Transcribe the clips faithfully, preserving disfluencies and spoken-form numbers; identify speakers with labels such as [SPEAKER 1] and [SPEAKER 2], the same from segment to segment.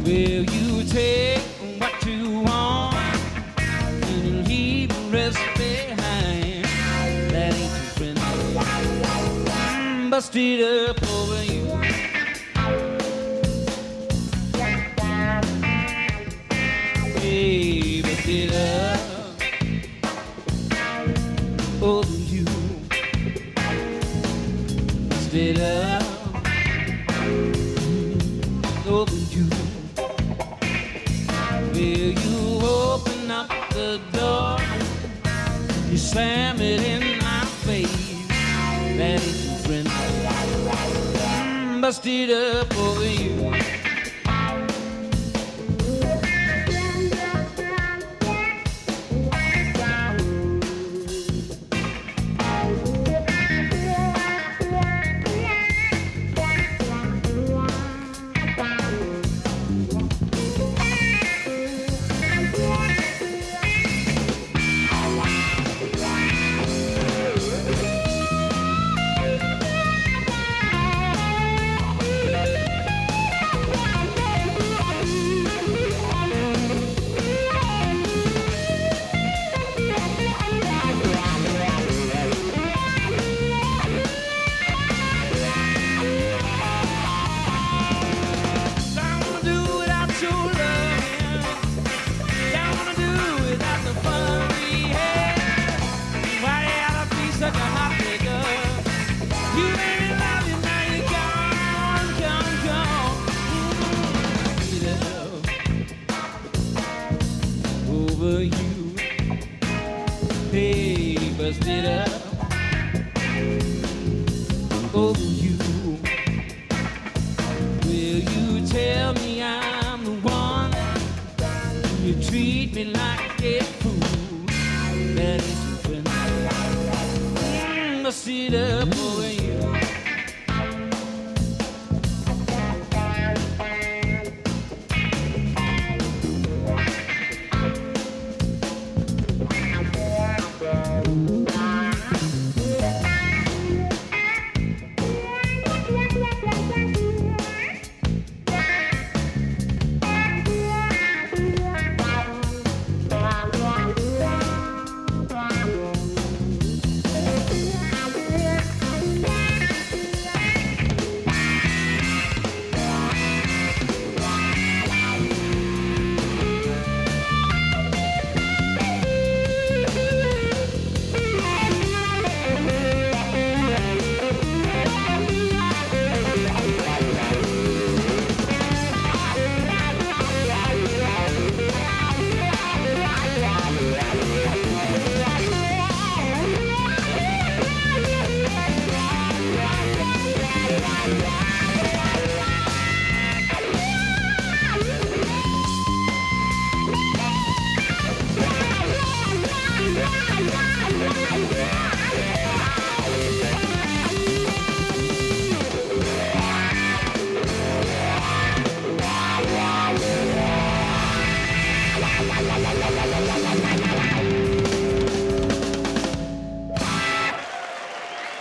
[SPEAKER 1] Will you take what you want and leave the rest behind? That ain't too friendly. Mm, busted up over you. Hey, busted up over you. Busted up over you. Will you open up the door? You slam it in my face. That ain't too friendly. Mm, busted up over you. Over you, hey, busted up over you. Will you tell me I'm the one? You treat me like a fool. That ain't too friendly. Mm, busted up over you.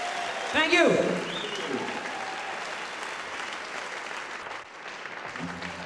[SPEAKER 1] Thank you.